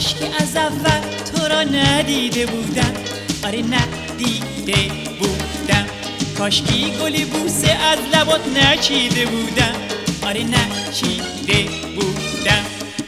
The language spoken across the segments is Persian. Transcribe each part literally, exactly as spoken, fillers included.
کاش که از اول تو را ندیده بودم، آره ندیده بودم. کاش که گلی بوسه از لبات نچیده بودم، آره نچیده بودم.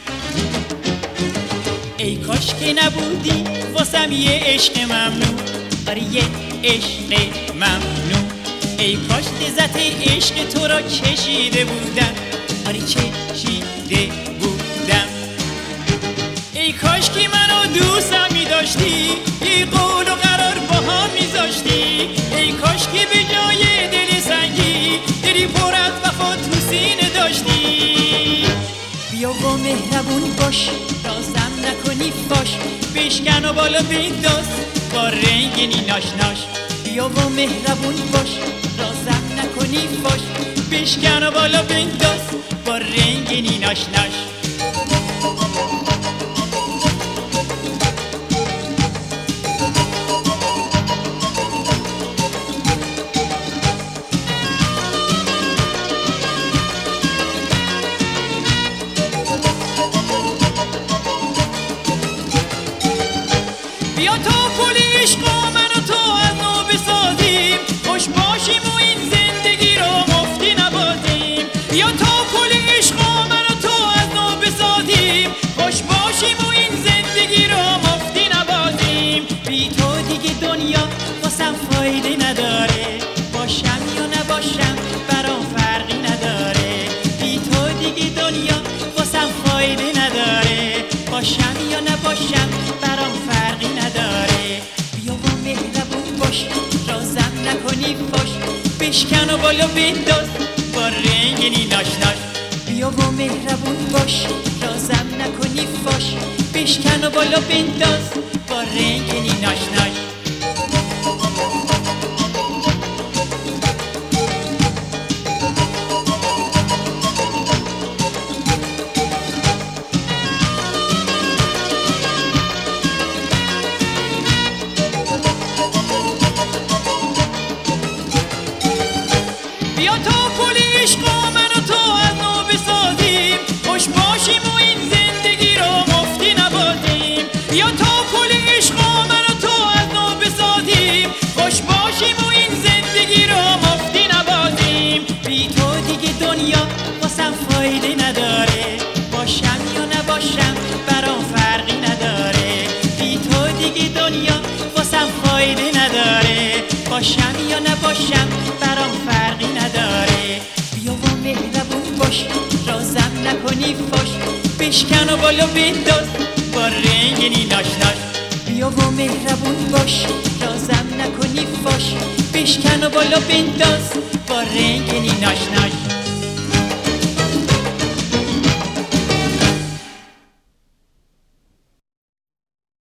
ای کاش که نبودی واسم یه عشق ممنون، آره یه عشق ممنون. ای کاش لذت عشق تو را چشیده بودم، آره چشیده بودم. ای کاش که منو دوستم می داشتی، یه قول و قرار با هم می زاشتی. ای کاش که به جای دل سنگی دلی پر از وفا تو سینه داشتی. بیا و مهربون باش، رازم نکنی فاش، بشکن و بالا بنداز با رنگینی ناشناش. بیا و مهربون باش، رازم نکنی فاش، بشکن و بالا بنداز با رنگینی ناشناش. بیا تا پل عشق و من و تو از نو بسازیم، خوش باشیم و این زندگی رو مفتی نبازیم. بیا تا پل عشق و من و تو از نو بسازیم، خوش باشیم و این زندگی رو مفتی نبازیم. بی تو دیگه دنیا واسم فایده نداره، باشم یا نباشم برام فرقی نداره. بی تو دیگه دنیا واسم فایده نداره، باشم یا نباشم برام فرقی نداره. بیا و مهربون باش، رازم نکنی فاش، بشکن و بالا بنداز با رنگینی ناشناش. بیا و مهربون باش، رازم نکنی فاش، بشکن و بالا بنداز با رنگینی ناشناش. بیا تا پل عشق و من و تو از نو بسازیم، خوش باشیم و این زندگی رو مفتی نبازیم. بیا تا پل عشق و من و تو از نو بسازیم، خوش باشیم و این زندگی رو مفتی نبازیم. بی تو دیگه دنیا واسم فایده نداره، باشم یا نباشم برام فرقی نداره. بی تو دیگه دنیا واسم فایده نداره، باشم یا نباشم برام فرقی نداره. بیا و مهربون باش، رازم نکنی فاش، بشکن و بالا بنداز با رنگینی ناشناش. بیا و مهربون باش، رازم نکنی فاش، بشکن و بالا بنداز با رنگینی ناشناش.